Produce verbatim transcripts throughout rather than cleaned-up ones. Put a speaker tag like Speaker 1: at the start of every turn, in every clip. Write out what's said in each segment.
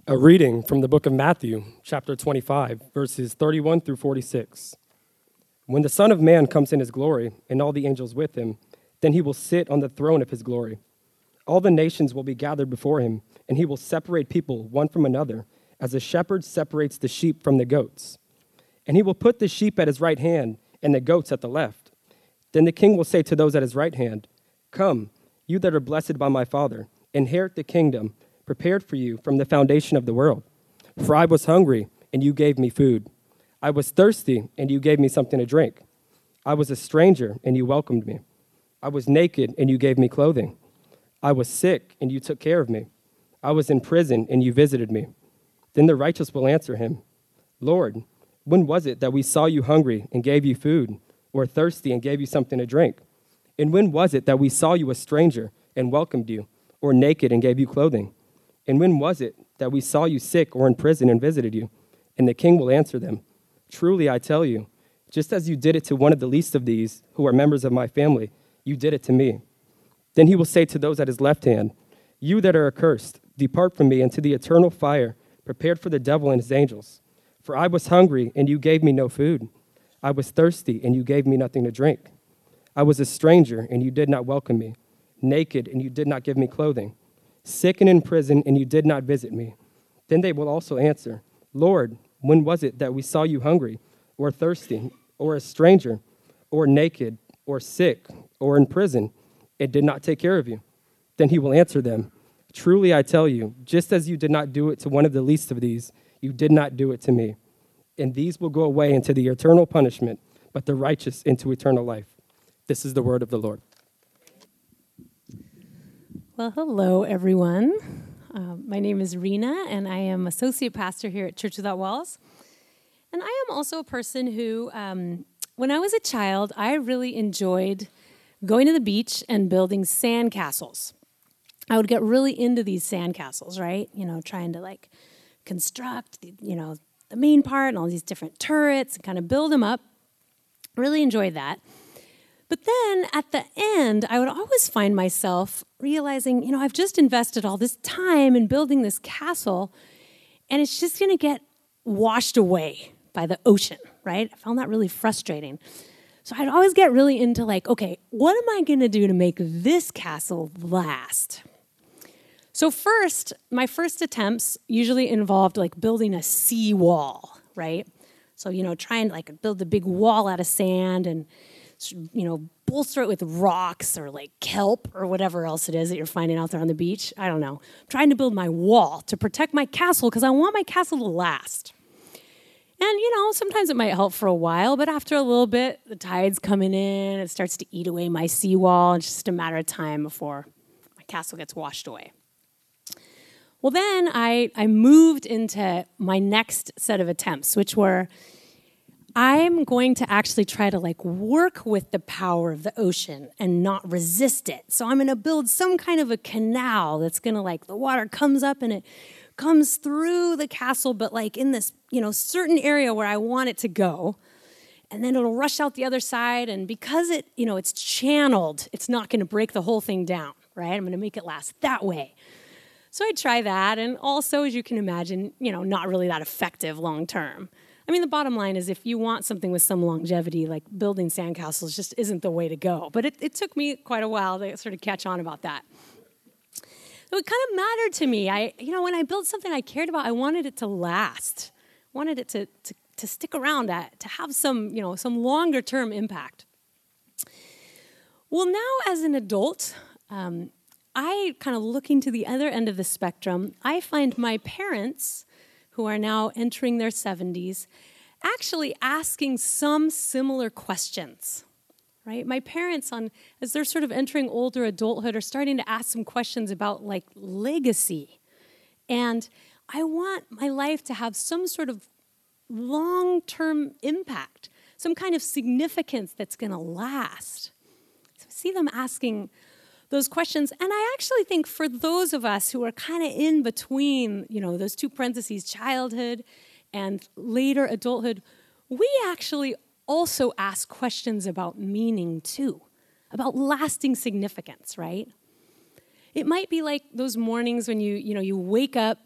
Speaker 1: A reading from the book of Matthew, chapter twenty-five, verses thirty-one through forty-six. When the Son of Man comes in his glory, and all the angels with him, then he will sit on the throne of his glory. All the nations will be gathered before him, and he will separate people one from another, as a shepherd separates the sheep from the goats. And he will put the sheep at his right hand, and the goats at the left. Then the king will say to those at his right hand, "Come, you that are blessed by my Father, inherit the kingdom prepared for you from the foundation of the world. For I was hungry, and you gave me food. I was thirsty, and you gave me something to drink. I was a stranger, and you welcomed me. I was naked, and you gave me clothing. I was sick, and you took care of me. I was in prison, and you visited me." Then the righteous will answer him, "Lord, when was it that we saw you hungry and gave you food, or thirsty and gave you something to drink? And when was it that we saw you a stranger and welcomed you, or naked and gave you clothing? And when was it that we saw you sick or in prison and visited you?" And the king will answer them, "Truly I tell you, just as you did it to one of the least of these, who are members of my family, you did it to me." Then he will say to those at his left hand, "You that are accursed, depart from me into the eternal fire, prepared for the devil and his angels. For I was hungry, and you gave me no food. I was thirsty, and you gave me nothing to drink. I was a stranger, and you did not welcome me. Naked, and you did not give me clothing. Sick and in prison, and you did not visit me." Then they will also answer, "Lord, when was it that we saw you hungry, or thirsty, or a stranger, or naked, or sick, or in prison, and did not take care of you?" Then he will answer them, "Truly I tell you, just as you did not do it to one of the least of these, you did not do it to me. And these will go away into the eternal punishment, but the righteous into eternal life." This is the word of the Lord.
Speaker 2: Well, hello, everyone. Um, my name is Rena, and I am associate pastor here at Church Without Walls. And I am also a person who, um, when I was a child, I really enjoyed going to the beach and building sand castles. I would get really into these sand castles, right? You know, trying to like construct, the, you know, the main part and all these different turrets and kind of build them up. Really enjoyed that. But then at the end, I would always find myself realizing, you know, I've just invested all this time in building this castle, and it's just going to get washed away by the ocean, right? I found that really frustrating. So I'd always get really into like, okay, what am I going to do to make this castle last? So first, my first attempts usually involved like building a seawall, right? So, you know, trying to like build a big wall out of sand and, you know, bolster it with rocks or like kelp or whatever else it is that you're finding out there on the beach. I don't know. I'm trying to build my wall to protect my castle because I want my castle to last. And, you know, sometimes it might help for a while, but after a little bit, the tide's coming in, it starts to eat away my seawall. It's just a matter of time before my castle gets washed away. Well, then I, I moved into my next set of attempts, which were I'm going to actually try to like work with the power of the ocean and not resist it. So I'm going to build some kind of a canal that's going to like, the water comes up and it comes through the castle, but like in this, you know, certain area where I want it to go. And then it'll rush out the other side. And because it, you know, it's channeled, it's not going to break the whole thing down, right? I'm going to make it last that way. So I try that. And also, as you can imagine, you know, not really that effective long term. I mean, the bottom line is if you want something with some longevity, like building sandcastles just isn't the way to go. But it, it took me quite a while to sort of catch on about that. So it kind of mattered to me. I, you know, when I built something I cared about, I wanted it to last. I wanted it to, to, to stick around, at, to have some, you know, some longer term impact. Well, now as an adult, um, I kind of looking to the other end of the spectrum, I find my parents, who are now entering their seventies, actually asking some similar questions, right? My parents, on as they're sort of entering older adulthood, are starting to ask some questions about like legacy. And I want my life to have some sort of long-term impact, some kind of significance that's going to last. So I see them asking those questions. And I actually think for those of us who are kind of in between, you know, those two parentheses, childhood and later adulthood, we actually also ask questions about meaning too, about lasting significance, right? It might be like those mornings when you, you know, you wake up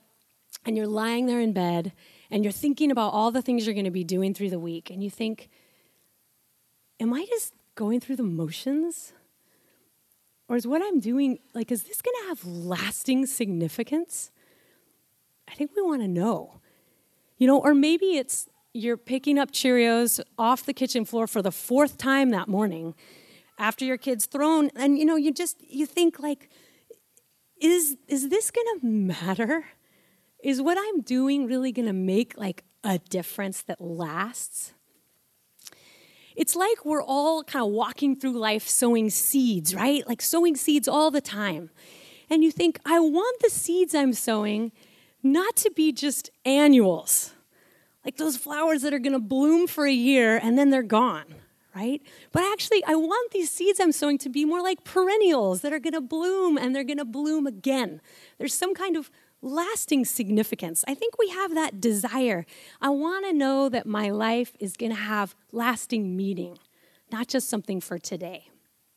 Speaker 2: and you're lying there in bed, and you're thinking about all the things you're going to be doing through the week, and you think, am I just going through the motions? Or is what I'm doing, like, is this going to have lasting significance? I think we want to know. You know, or maybe it's you're picking up Cheerios off the kitchen floor for the fourth time that morning after your kid's thrown, and, you know, you just, you think, like, is, is this going to matter? Is what I'm doing really going to make, like, a difference that lasts? It's like we're all kind of walking through life sowing seeds, right? Like sowing seeds all the time. And you think, I want the seeds I'm sowing not to be just annuals, like those flowers that are going to bloom for a year and then they're gone, right? But actually, I want these seeds I'm sowing to be more like perennials that are going to bloom and they're going to bloom again. There's some kind of lasting significance. I think we have that desire. I want to know that my life is going to have lasting meaning, not just something for today.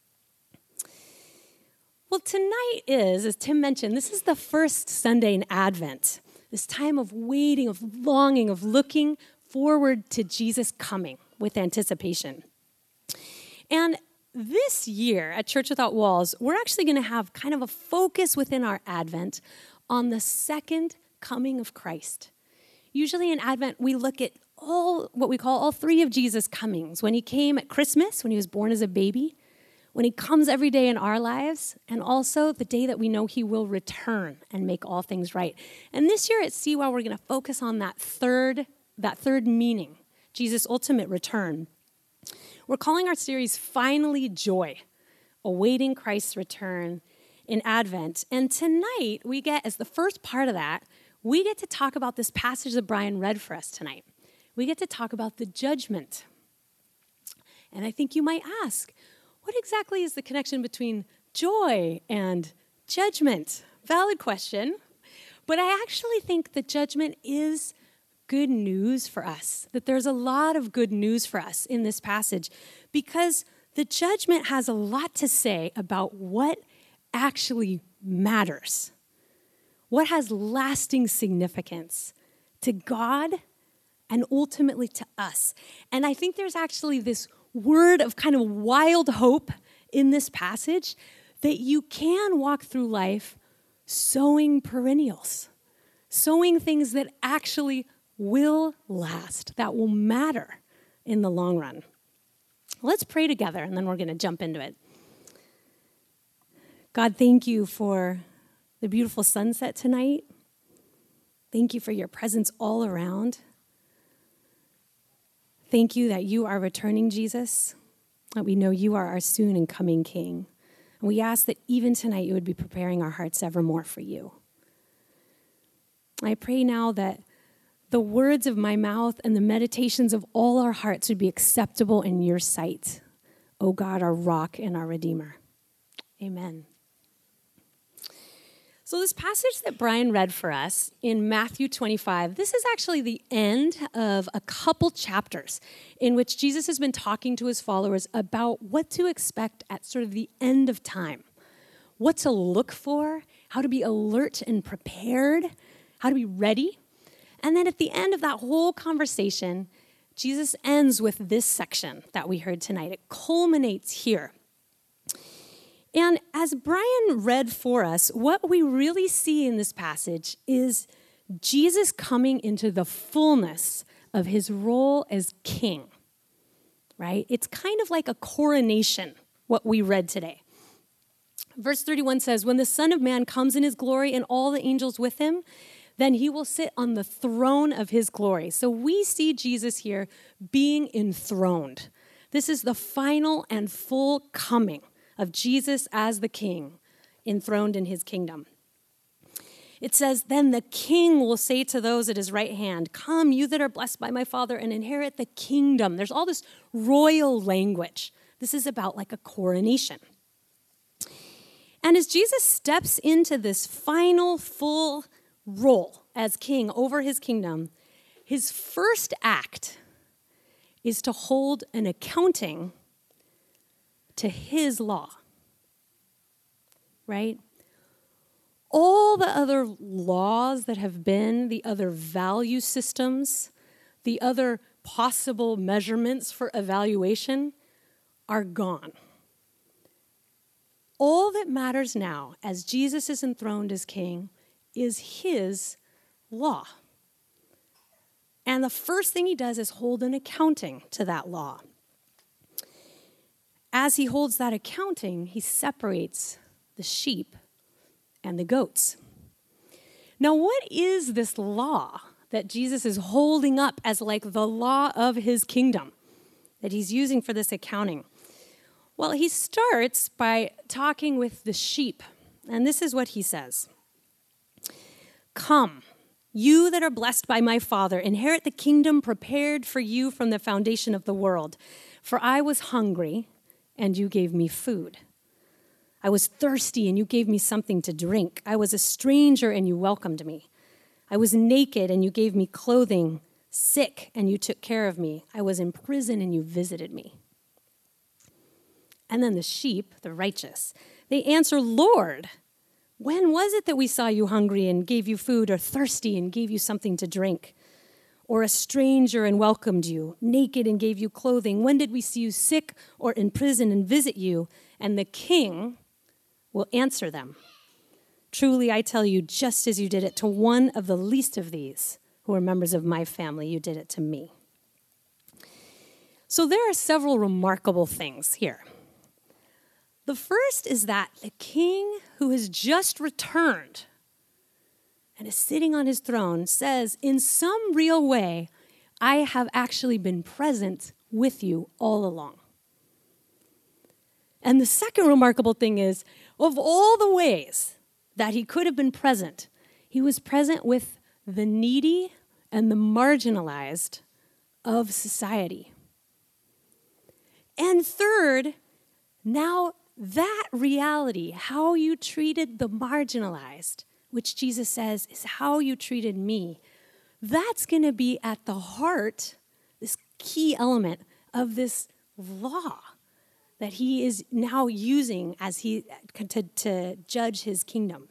Speaker 2: Well, tonight is, as Tim mentioned, this is the first Sunday in Advent, this time of waiting, of longing, of looking forward to Jesus coming with anticipation. And this year at Church Without Walls, we're actually going to have kind of a focus within our Advent on the second coming of Christ. Usually in Advent, we look at all what we call all three of Jesus' comings. When he came at Christmas, when he was born as a baby, when he comes every day in our lives, and also the day that we know he will return and make all things right. And this year at C W O W, we're going to focus on that third, that third meaning, Jesus' ultimate return. We're calling our series Finally Joy, Awaiting Christ's Return in Advent. And tonight, we get, as the first part of that, we get to talk about this passage that Brian read for us tonight. We get to talk about the judgment. And I think you might ask, what exactly is the connection between joy and judgment? Valid question. But I actually think that judgment is good news for us, that there's a lot of good news for us in this passage, because the judgment has a lot to say about what actually matters, what has lasting significance to God and ultimately to us. And I think there's actually this word of kind of wild hope in this passage that you can walk through life sowing perennials, sowing things that actually will last, that will matter in the long run. Let's pray together, and then we're going to jump into it. God, thank you for the beautiful sunset tonight. Thank you for your presence all around. Thank you that you are returning, Jesus, that we know you are our soon and coming King. And we ask that even tonight you would be preparing our hearts evermore for you. I pray now that the words of my mouth and the meditations of all our hearts would be acceptable in your sight, O God, our rock and our Redeemer. Amen. So this passage that Brian read for us in Matthew twenty-five, this is actually the end of a couple chapters in which Jesus has been talking to his followers about what to expect at sort of the end of time, what to look for, how to be alert and prepared, how to be ready. And then at the end of that whole conversation, Jesus ends with this section that we heard tonight. It culminates here. And as Brian read for us, what we really see in this passage is Jesus coming into the fullness of his role as king, right? It's kind of like a coronation, what we read today. Verse thirty-one says, when the Son of Man comes in his glory and all the angels with him, then he will sit on the throne of his glory. So we see Jesus here being enthroned. This is the final and full coming of Jesus as the king, enthroned in his kingdom. It says, then the king will say to those at his right hand, come, you that are blessed by my Father, and inherit the kingdom. There's all this royal language. This is about like a coronation. And as Jesus steps into this final full role as king over his kingdom, his first act is to hold an accounting to his law, right? all the other laws that have been, the other value systems, the other possible measurements for evaluation are gone. All that matters now, as Jesus is enthroned as king, is his law. And the first thing he does is hold an accounting to that law. As he holds that accounting, he separates the sheep and the goats. Now, what is this law that Jesus is holding up as like the law of his kingdom that he's using for this accounting? Well, he starts by talking with the sheep, and this is what he says. Come, you that are blessed by my Father, inherit the kingdom prepared for you from the foundation of the world. For I was hungry, and you gave me food. I was thirsty, and you gave me something to drink. I was a stranger, and you welcomed me. I was naked, and you gave me clothing, sick, and you took care of me. I was in prison, and you visited me. And then the sheep, the righteous, they answer, Lord, when was it that we saw you hungry and gave you food, or thirsty and gave you something to drink? Or a stranger and welcomed you, naked and gave you clothing? When did we see you sick or in prison and visit you? And the king will answer them. Truly, I tell you, just as you did it to one of the least of these who are members of my family, you did it to me. So there are several remarkable things here. The first is that the king who has just returned and is sitting on his throne says, in some real way, I have actually been present with you all along. And the second remarkable thing is, of all the ways that he could have been present, he was present with the needy and the marginalized of society. And third, now that reality, how you treated the marginalized, which Jesus says is how you treated me, that's going to be at the heart, this key element of this law that he is now using as he to, to judge his kingdom.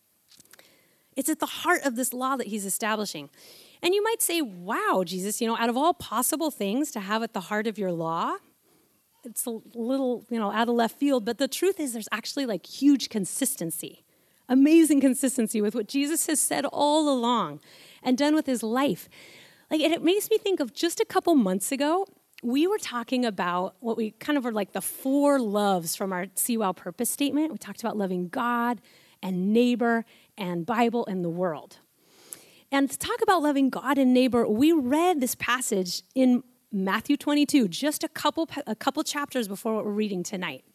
Speaker 2: It's at the heart of this law that he's establishing. And you might say, wow, Jesus, you know, out of all possible things to have at the heart of your law, it's a little, you know, out of left field, but the truth is there's actually like huge consistency, amazing consistency with what Jesus has said all along and done with his life. Like, and it makes me think of just a couple months ago, we were talking about what we kind of were like the four loves from our See Wow purpose statement. We talked about loving God and neighbor and Bible and the world. And to talk about loving God and neighbor, we read this passage in Matthew twenty-two, just a couple a couple chapters before what we're reading tonight,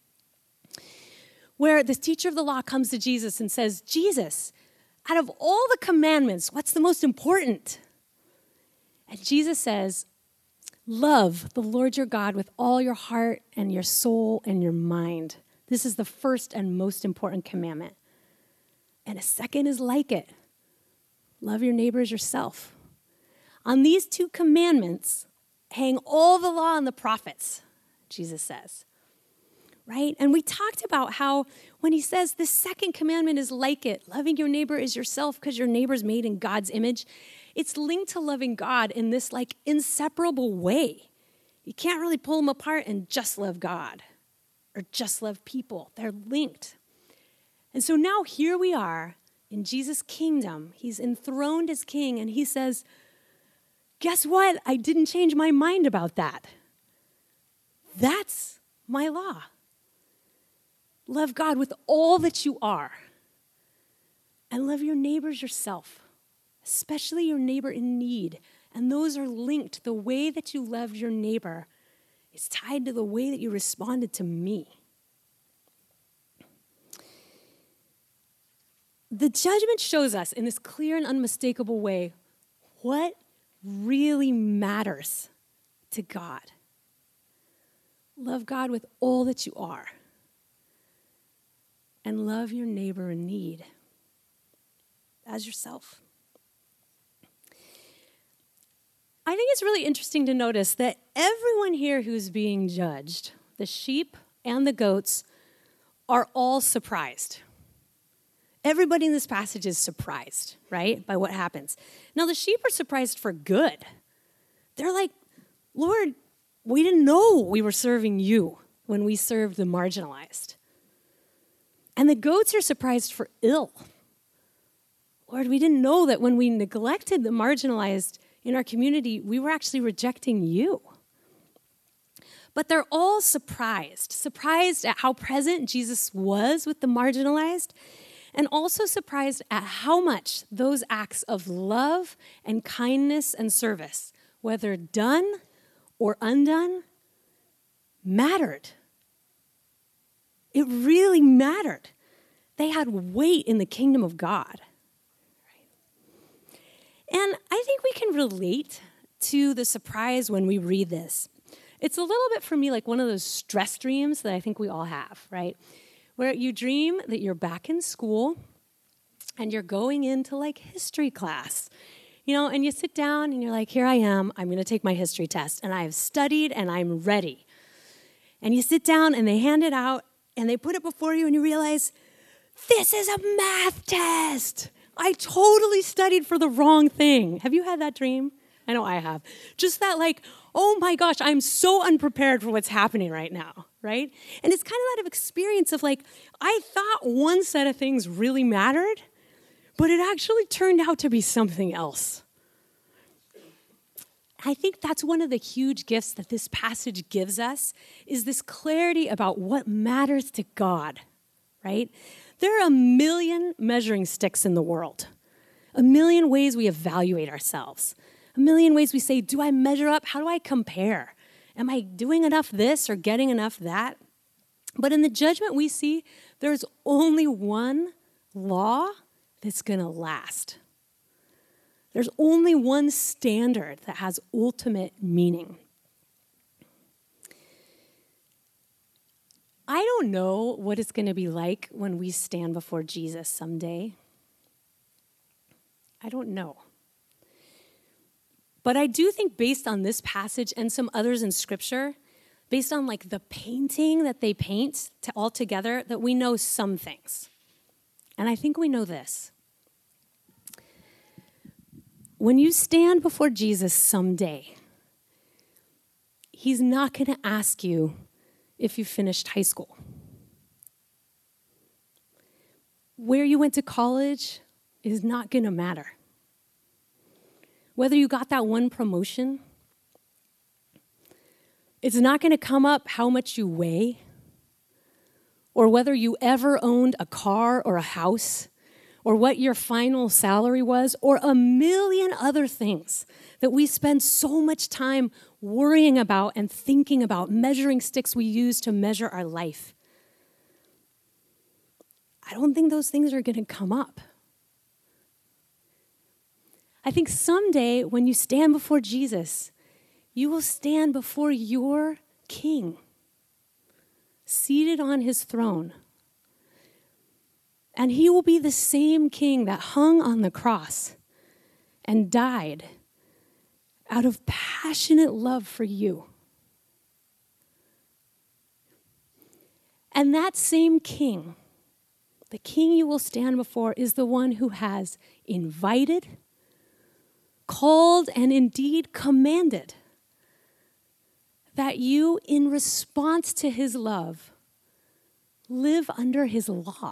Speaker 2: where this teacher of the law comes to Jesus and says, Jesus, out of all the commandments, what's the most important? And Jesus says, love the Lord your God with all your heart and your soul and your mind. This is the first and most important commandment. And a second is like it. Love your neighbor as yourself. On these two commandments hang all the law and the prophets, Jesus says, right? And we talked about how when he says the second commandment is like it, loving your neighbor as yourself because your neighbor's made in God's image, it's linked to loving God in this like inseparable way. You can't really pull them apart and just love God or just love people. They're linked. And so now here we are in Jesus' kingdom. He's enthroned as king, and he says, guess what? I didn't change my mind about that. That's my law. Love God with all that you are. And love your neighbors yourself, especially your neighbor in need. And those are linked. The way that you love your neighbor is tied to the way that you responded to me. The judgment shows us in this clear and unmistakable way what really matters to God. Love God with all that you are. And love your neighbor in need as yourself. I think it's really interesting to notice that everyone here who's being judged, the sheep and the goats, are all surprised. Everybody in this passage is surprised, right, by what happens. Now, the sheep are surprised for good. They're like, Lord, we didn't know we were serving you when we served the marginalized. And the goats are surprised for ill. Lord, we didn't know that when we neglected the marginalized in our community, we were actually rejecting you. But they're all surprised, surprised at how present Jesus was with the marginalized, and also surprised at how much those acts of love and kindness and service, whether done or undone, mattered. It really mattered. They had weight in the kingdom of God. And I think we can relate to the surprise when we read this. It's a little bit for me like one of those stress dreams that I think we all have, right? Where you dream that you're back in school and you're going into like history class, you know, and you sit down and you're like, here I am, I'm going to take my history test, and I have studied and I'm ready. And you sit down and they hand it out and they put it before you and you realize, this is a math test. I totally studied for the wrong thing. Have you had that dream? I know I have. Just that like, oh my gosh, I'm so unprepared for what's happening right now, right? And it's kind of that of experience of like, I thought one set of things really mattered, but it actually turned out to be something else. I think that's one of the huge gifts that this passage gives us, is this clarity about what matters to God, right? There are a million measuring sticks in the world, a million ways we evaluate ourselves, a million ways we say, do I measure up? How do I compare? Am I doing enough this or getting enough that? But in the judgment we see, there's only one law that's going to last. There's only one standard that has ultimate meaning. I don't know what it's going to be like when we stand before Jesus someday. I don't know. But I do think based on this passage and some others in Scripture, based on like the painting that they paint to all together, that we know some things. And I think we know this. When you stand before Jesus someday, he's not going to ask you if you finished high school. Where you went to college is not going to matter. Whether you got that one promotion, it's not going to come up how much you weigh, or whether you ever owned a car or a house, or what your final salary was, or a million other things that we spend so much time worrying about and thinking about, measuring sticks we use to measure our life. I don't think those things are going to come up. I think someday when you stand before Jesus, you will stand before your King, seated on his throne. And he will be the same King that hung on the cross and died out of passionate love for you. And that same King, the King you will stand before, is the one who has invited, called, and indeed commanded that you, in response to his love, live under his law.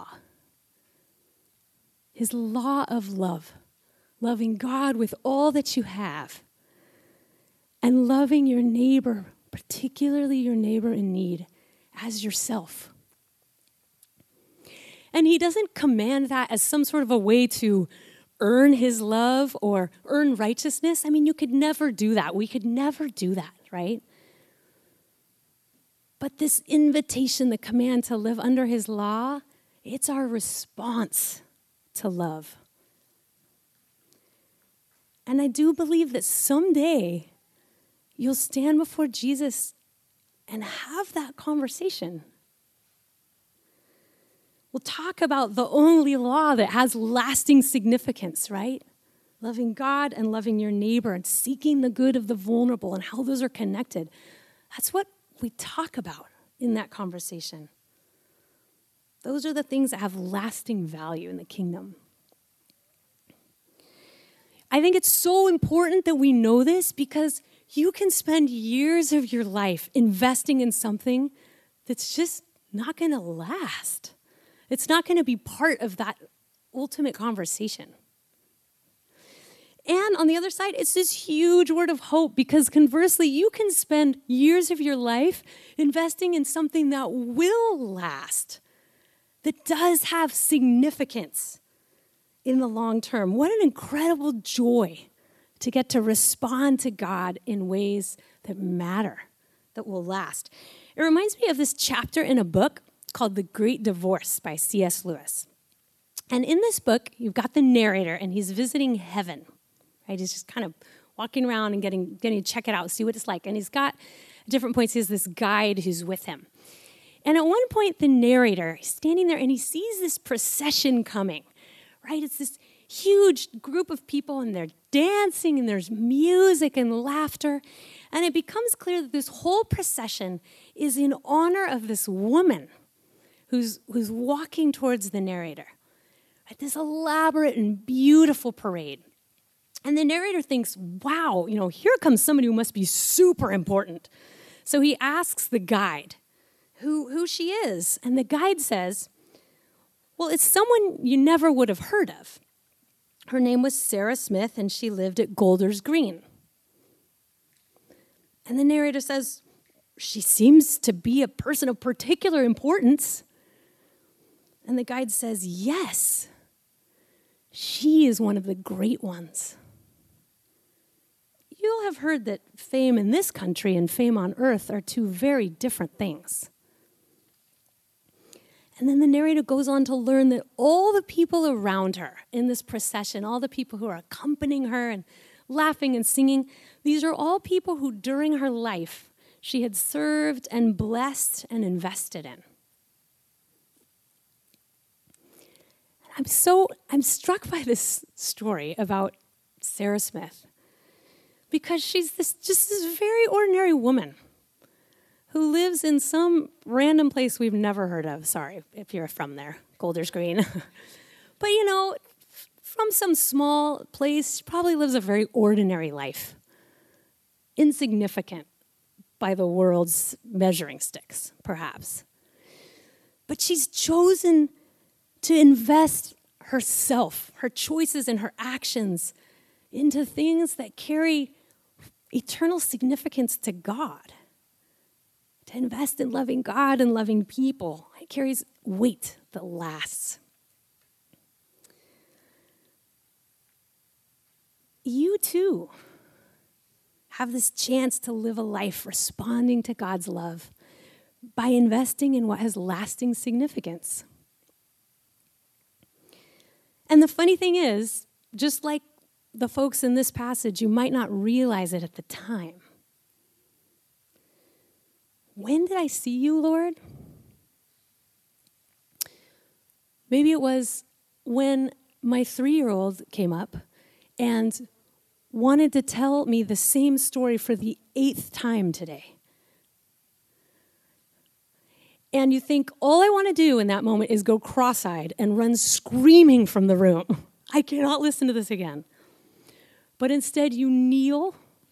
Speaker 2: His law of love, loving God with all that you have, and loving your neighbor, particularly your neighbor in need, as yourself. And he doesn't command that as some sort of a way to earn his love or earn righteousness. I mean, you could never do that. We could never do that, right? But this invitation, the command to live under his law, it's our response to love. And I do believe that someday you'll stand before Jesus and have that conversation. We'll talk about the only law that has lasting significance, right? Loving God and loving your neighbor and seeking the good of the vulnerable and how those are connected. That's what we talk about in that conversation. Those are the things that have lasting value in the kingdom. I think it's so important that we know this because you can spend years of your life investing in something that's just not going to last. It's not going to be part of that ultimate conversation. And on the other side, it's this huge word of hope because conversely, you can spend years of your life investing in something that will last, that does have significance in the long term. What an incredible joy to get to respond to God in ways that matter, that will last. It reminds me of this chapter in a book called The Great Divorce by C S Lewis. And in this book, you've got the narrator, and he's visiting heaven. Right? He's just kind of walking around and getting, getting to check it out, see what it's like. And he's got, at different points, he has this guide who's with him. And at one point, the narrator, he's standing there, and he sees this procession coming. Right? It's this huge group of people, and they're dancing, and there's music and laughter. And it becomes clear that this whole procession is in honor of this woman who's, who's walking towards the narrator. Right? This elaborate and beautiful parade. And the narrator thinks, wow, you know, here comes somebody who must be super important. So he asks the guide who, who she is. And the guide says, well, it's someone you never would have heard of. Her name was Sarah Smith, and she lived at Golders Green. And the narrator says, she seems to be a person of particular importance. And the guide says, yes, she is one of the great ones. You'll have heard that fame in this country and fame on earth are two very different things. And then the narrator goes on to learn that all the people around her in this procession, all the people who are accompanying her and laughing and singing, these are all people who during her life she had served and blessed and invested in. I'm so, I'm struck by this story about Sarah Smith because she's this just this very ordinary woman who lives in some random place we've never heard of. Sorry if you're from there, Golders Green. But, you know, from some small place, she probably lives a very ordinary life, insignificant by the world's measuring sticks, perhaps. But she's chosen to invest herself, her choices and her actions into things that carry eternal significance to God. To invest in loving God and loving people, it carries weight that lasts. You too have this chance to live a life responding to God's love by investing in what has lasting significance. And the funny thing is, just like the folks in this passage, you might not realize it at the time. When did I see you, Lord? Maybe it was when my three-year-old came up and wanted to tell me the same story for the eighth time today. And you think, all I want to do in that moment is go cross-eyed and run screaming from the room. I cannot listen to this again. But instead, you kneel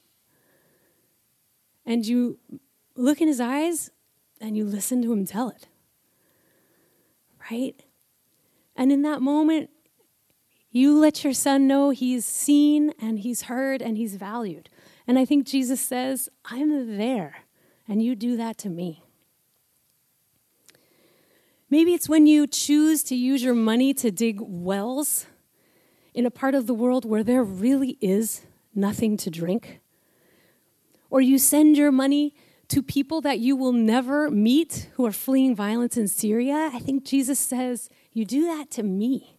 Speaker 2: and you look in his eyes and you listen to him tell it. Right? And in that moment, you let your son know he's seen and he's heard and he's valued. And I think Jesus says, I'm there, and you do that to me. Maybe it's when you choose to use your money to dig wells in a part of the world where there really is nothing to drink. Or you send your money to people that you will never meet who are fleeing violence in Syria. I think Jesus says, you do that to me.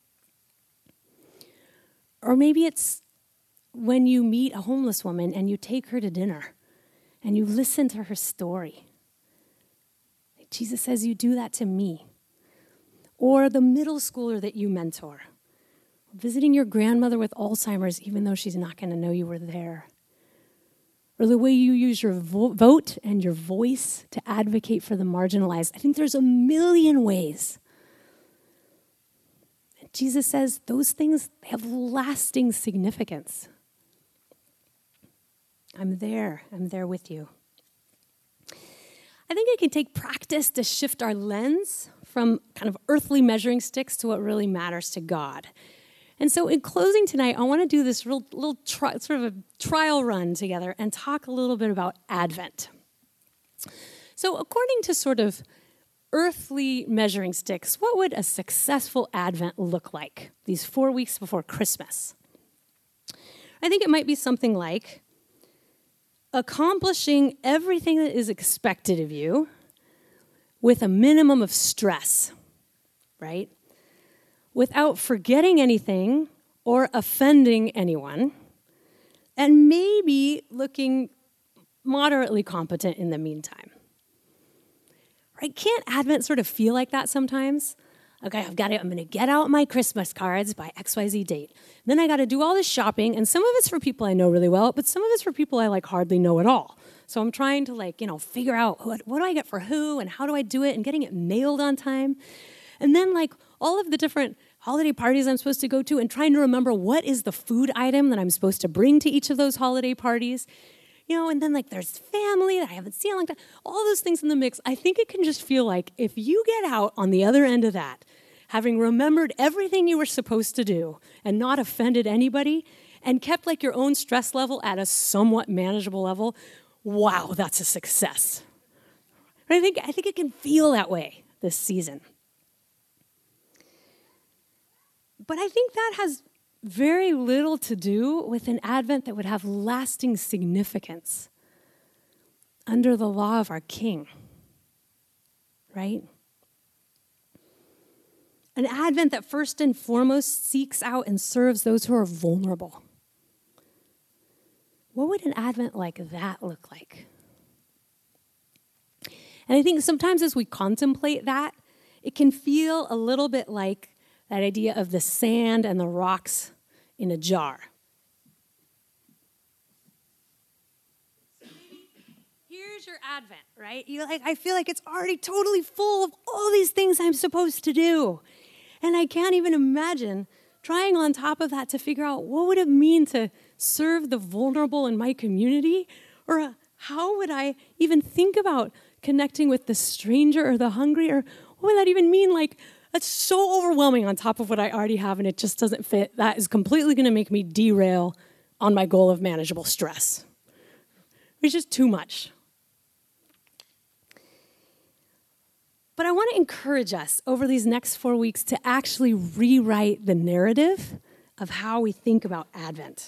Speaker 2: Or maybe it's when you meet a homeless woman and you take her to dinner and you listen to her story. Jesus says, you do that to me. Or the middle schooler that you mentor, visiting your grandmother with Alzheimer's even though she's not going to know you were there. or the way you use your vo- vote and your voice to advocate for the marginalized. I think there's a million ways. And Jesus says those things have lasting significance. I'm there. I'm there with you. I think it can take practice to shift our lens from kind of earthly measuring sticks to what really matters to God. And so in closing tonight, I want to do this real little tri- sort of a trial run together and talk a little bit about Advent. So according to sort of earthly measuring sticks, what would a successful Advent look like these four weeks before Christmas? I think it might be something like accomplishing everything that is expected of you with a minimum of stress, right? Without forgetting anything or offending anyone, and maybe looking moderately competent in the meantime. Right? Can't Advent sort of feel like that sometimes? Okay, I've got to, I'm going to get out my Christmas cards by X Y Z date. Then I got to do all this shopping, and some of it's for people I know really well, but some of it's for people I like hardly know at all. So I'm trying to like, you know, figure out what, what do I get for who and how do I do it and getting it mailed on time. And then like all of the different holiday parties I'm supposed to go to and trying to remember what is the food item that I'm supposed to bring to each of those holiday parties. You know, and then like there's family that I haven't seen in a long time. All those things in the mix. I think it can just feel like if you get out on the other end of that, having remembered everything you were supposed to do and not offended anybody and kept like your own stress level at a somewhat manageable level, wow, that's a success. I think, I think it can feel that way this season. But I think that has very little to do with an Advent that would have lasting significance under the law of our King, right? An Advent that first and foremost seeks out and serves those who are vulnerable. What would an Advent like that look like? And I think sometimes as we contemplate that, it can feel a little bit like that idea of the sand and the rocks in a jar. So maybe here's your Advent, right? You like, I feel like it's already totally full of all these things I'm supposed to do. And I can't even imagine trying on top of that to figure out what would it mean to serve the vulnerable in my community? Or how would I even think about connecting with the stranger or the hungry? Or what would that even mean? Like, that's so overwhelming on top of what I already have, and it just doesn't fit. That is completely going to make me derail on my goal of manageable stress. It's just too much. But I want to encourage us over these next four weeks to actually rewrite the narrative of how we think about Advent.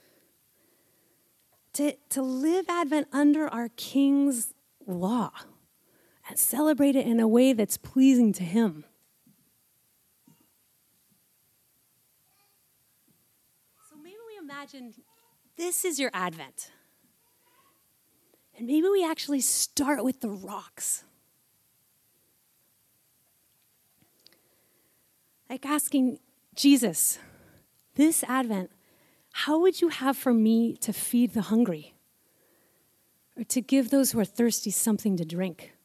Speaker 2: To, to live Advent under our King's law and celebrate it in a way that's pleasing to Him. So maybe we imagine this is your Advent. And maybe we actually start with the rocks. Like asking, Jesus, this Advent, how would you have for me to feed the hungry? Or to give those who are thirsty something to drink?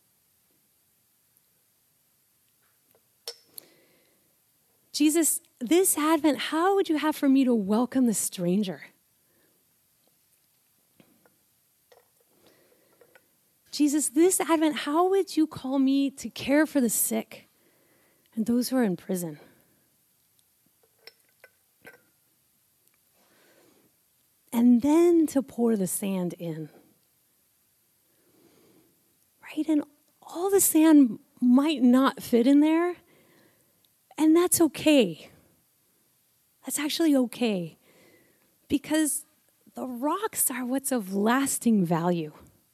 Speaker 2: Jesus, this Advent, how would you have for me to welcome the stranger? Jesus, this Advent, how would you call me to care for the sick and those who are in prison? And then to pour the sand in. Right? And all the sand might not fit in there, and that's okay. That's actually okay. Because the rocks are what's of lasting value.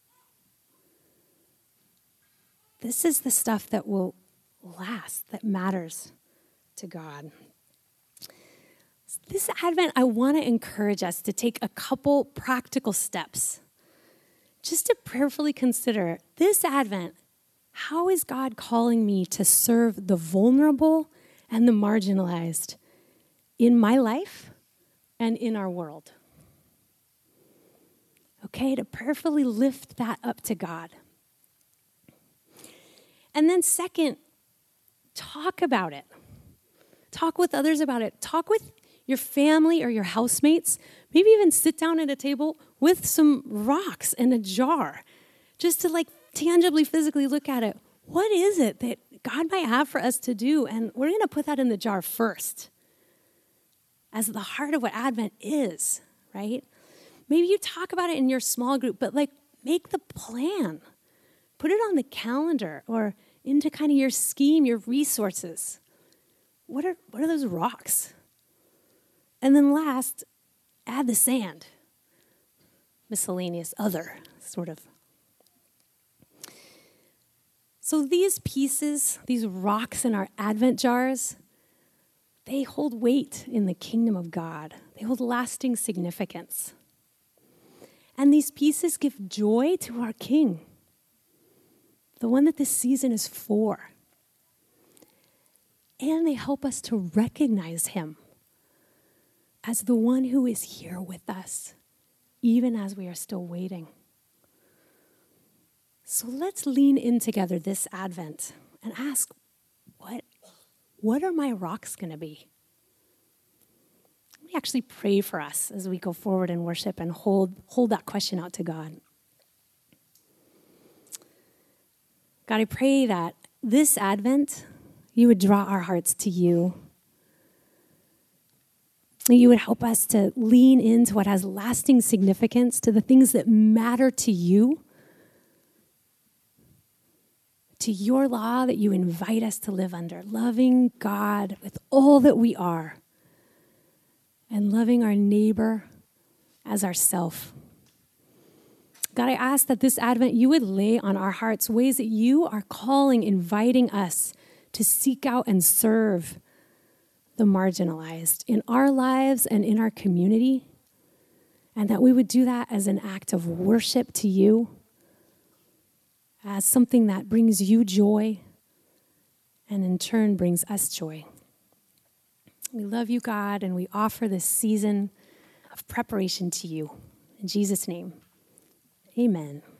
Speaker 2: This is the stuff that will last, that matters to God. This Advent, I want to encourage us to take a couple practical steps just to prayerfully consider this Advent, how is God calling me to serve the vulnerable and the marginalized in my life and in our world? okay, to prayerfully lift that up to God. And then second, talk about it. Talk with others about it. Talk with your family or your housemates. Maybe even sit down at a table with some rocks and a jar just to like tangibly, physically look at it. What is it that God might have for us to do? And we're going to put that in the jar first as the heart of what Advent is, right? Maybe you talk about it in your small group, but like make the plan. Put it on the calendar or into kind of your scheme, your resources. What are, what are those rocks? And then last, add the sand. Miscellaneous other, sort of. So these pieces, these rocks in our Advent jars, they hold weight in the kingdom of God. They hold lasting significance. And these pieces give joy to our King, the one that this season is for. And they help us to recognize him as the one who is here with us, even as we are still waiting. So let's lean in together this Advent and ask, what, what are my rocks going to be? Let me actually pray for us as we go forward in worship and hold, hold that question out to God. God, I pray that this Advent, you would draw our hearts to you. You would help us to lean into what has lasting significance, to the things that matter to you, to your law that you invite us to live under, loving God with all that we are and loving our neighbor as ourself. God, I ask that this Advent you would lay on our hearts ways that you are calling, inviting us to seek out and serve the marginalized in our lives and in our community, and that we would do that as an act of worship to you, as something that brings you joy and in turn brings us joy. We love you, God, and we offer this season of preparation to you. In Jesus' name, amen.